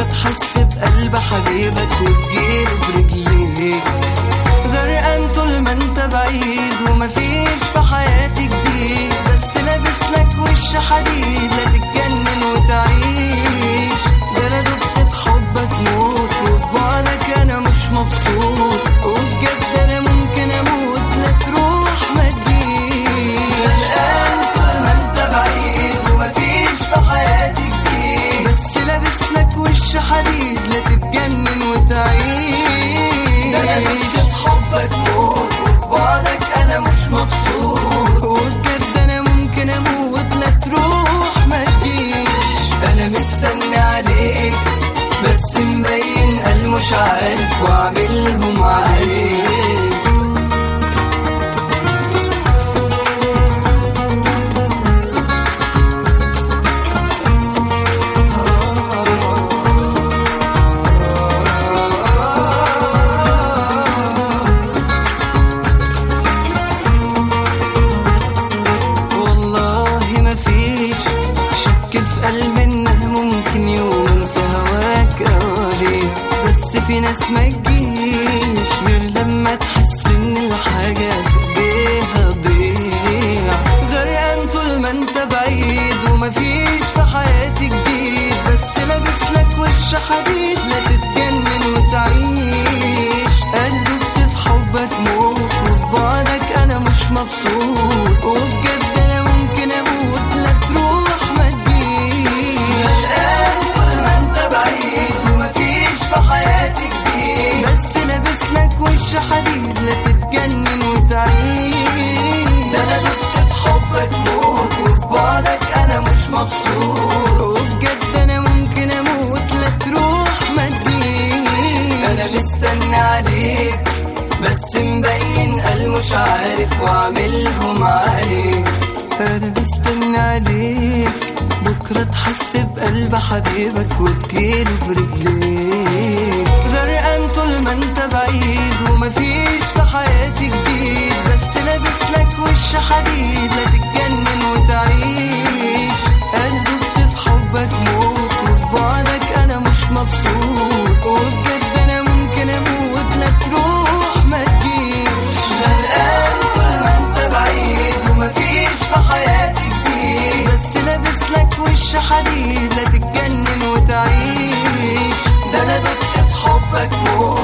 تحس بقلب حبيبك وتجيله برجليك. غرقان طول ما انت بعيد ومفيش في حياتي جديد، بس لابس لك وش حديد لا تتجنن وتعيش. ده انا دبت في حبك موت وفي بعدك انا مش مبسوط، وبجد انا ممكن اموت لا تروح ما تجيش. غرقان طول ما انت بعيد ومفيش في حياتي جديد، بس لابس لك وش حديد لا تتجنن وتعيش. ده انا دبت في حبك موت وفي بعدك انا مش مبسوط، وبجد انا ممكن اموت لا تروح ما تجيش. انا مستني عليك بس مبين قال مش عارف واعملهم عليك. في ناس ما تجيش غير لما تحس ان الحاجة في ايديها تضيع. غرقان طول ما انت بعيد ومفيش في حياتي جديد، بس لابس لك وش حديد لا تتجنن وتعيش. قلبت في حبك موت وفي بعدك انا مش مبسوط، وبجد انا ممكن اموت لا تروح ما تجيش. غرقان طول ما انت بعيد ومفيش في حياتي جديد، بس لابس لك وش حديد لا تتجنن وتعيش. ده انا دبت في حبك موت وفي بعدك انا مش مبسوط، وبجد انا ممكن اموت لا تروح ما تجيش. انا مستني عليك بس مبين قال مش عارف واعملهم عليك. انا مستني عليك بكرة تحس بقلب حبيبك وتجيله برجليك. غرقان طول ما انت بعيد ومفيش في حياتي جديد، بس لابس لك وش حديد لا تتجنن وتعيش. قلبت في حبك موت وفي بعدك انا مش مبسوط، وبجد انا ممكن اموت لا تروح ما تجيش. غرقان طول ما انت بعيد ومفيش في حياتي جديد، بس لابس لك وش حديد لا تتجنن وتعيش. ده انا دبت في حبك موت